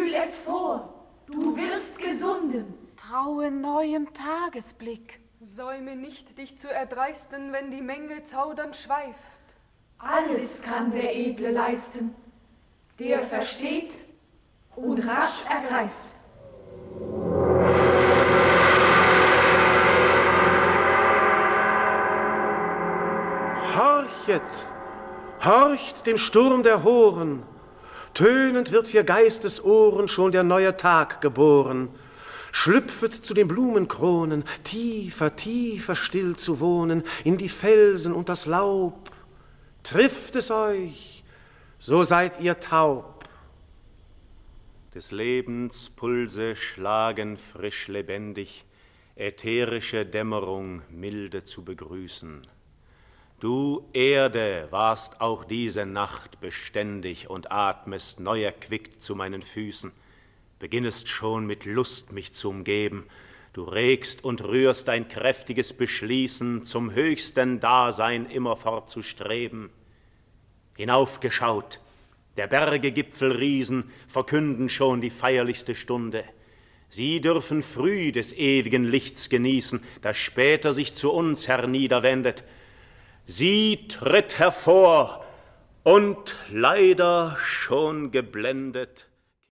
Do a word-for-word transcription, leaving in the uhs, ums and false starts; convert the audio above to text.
fühl es vor, du wirst gesunden. Traue neuem Tagesblick. Säume nicht, dich zu erdreisten, wenn die Menge zaudernd schweift. Alles kann der Edle leisten, der versteht und rasch ergreift. Horchet, horcht dem Sturm der Horen, tönend wird für Geistesohren schon der neue Tag geboren. Schlüpfet zu den Blumenkronen, tiefer, tiefer still zu wohnen, in die Felsen und das Laub. Trifft es euch, so seid ihr taub. Des Lebens Pulse schlagen frisch lebendig, ätherische Dämmerung milde zu begrüßen. Du Erde warst auch diese Nacht beständig und atmest neu erquickt zu meinen Füßen, beginnest schon mit Lust mich zu umgeben, du regst und rührst dein kräftiges Beschließen, zum höchsten Dasein immerfort zu streben. Hinaufgeschaut, der Berge Gipfelriesen verkünden schon die feierlichste Stunde. Sie dürfen früh des ewigen Lichts genießen, das später sich zu uns herniederwendet. Sie tritt hervor und leider schon geblendet